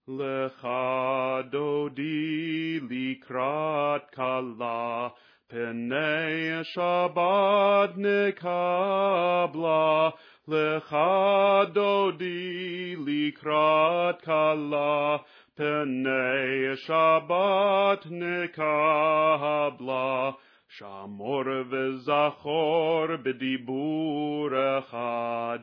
לך דודי לקראת כלה, פני שבת נקבלה. לך דודי לקראת כלה, פני שבת נקבלה. שמור וזכור בדיבור אחד,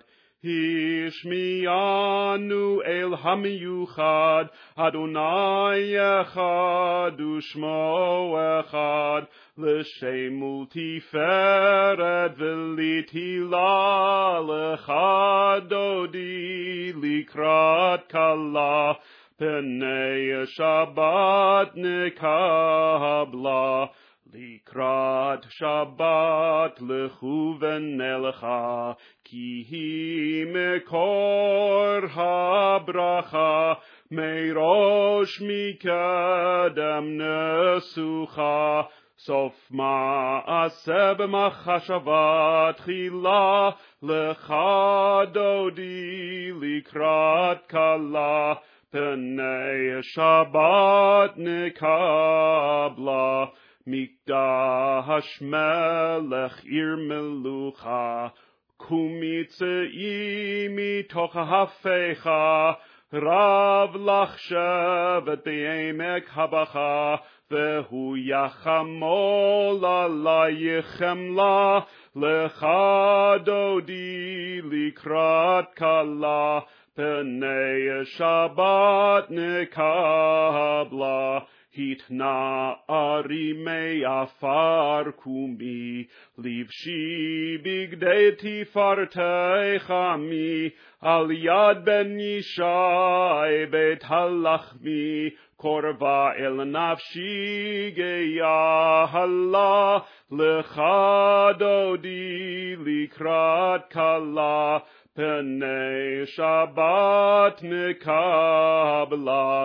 השמיענו אל המיוחד, אדוני אחד ושמו אחד, לשם ולתפארת ולתהילה. לך דודי לקראת כלה, פני שבת נקבלה. לקראת שבת לכו ונלכה, כי היא מקור הברכה, מראש מקדם נסוכה. סוף מעשה במחשבה תחילה, לך דודי לקראת כלה, פני שבת נקבלה. מקדש מלך עיר מלוכה, קומי צאי מתוך ההפכה, רב לך שבט בעמק הבכה, והוא יחמול עלייך חמלה. לך דודי לקראת כלה, פני שבת נקבלה. התנערי מעפר קומי, לבשי בגדי תפארתך עמי, על יד בן ישי בית הלחמי, קרבה אל נפשי גאלה. לך דודי לקראת כלה, פני שבת נקבלה.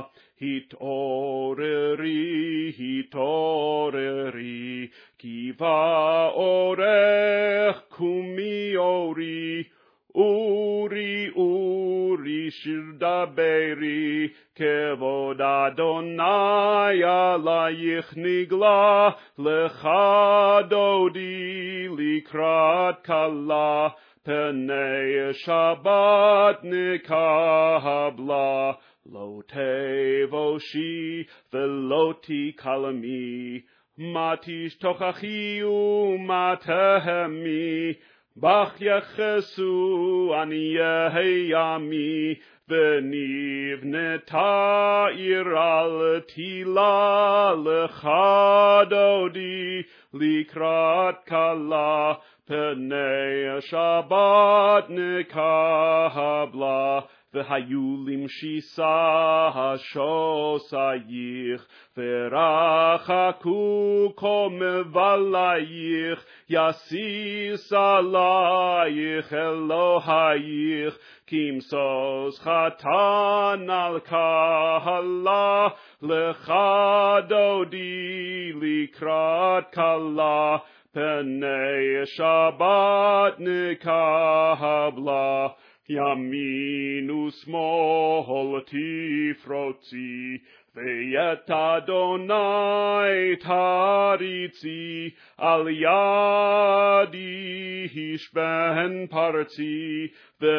התעוררי, התעוררי, כי בא אורך, קומי אורי. אורי, אורי, שיר דברי, כבוד אדוני עלייך נגלה. לך דודי לקראת כלה, פני שבת נקבלה. לא תבושי ולא תקלמי, מה תשתוכחי ומה תהמי, בך יחסו עניי עמי, ונבנתה עיר על תהילה. לך דודי לקראת כלה, פני שבת נקבלה. והיו למשיסה שוסייך, ורחקו כל מבלייך, יסיס עלייך אלוהייך, כמסוס חתן על כלה. לך דודי לקראת כלה, פני שבת נקבלה. ימין ושמאל תפרוצי, ואת אדוני תריצי, על ידי השבן פרצי,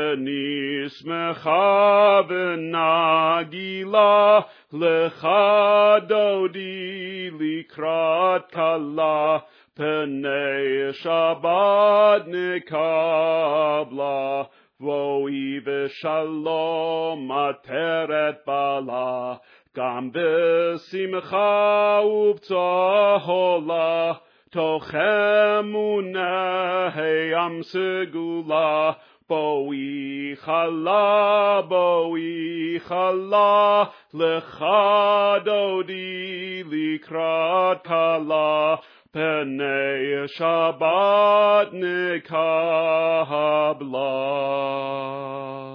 ונשמחה ונגילה. לך דודי לקראת כלה, פני שבת נקבלה. בואי בשלום עטרת בעלה, גם בשמחה ובצהלה, תוך אמונה ים סגולה. בואי חלה, בואי חלה, לך דודי לקראת כלה, פני שבת נקבלה.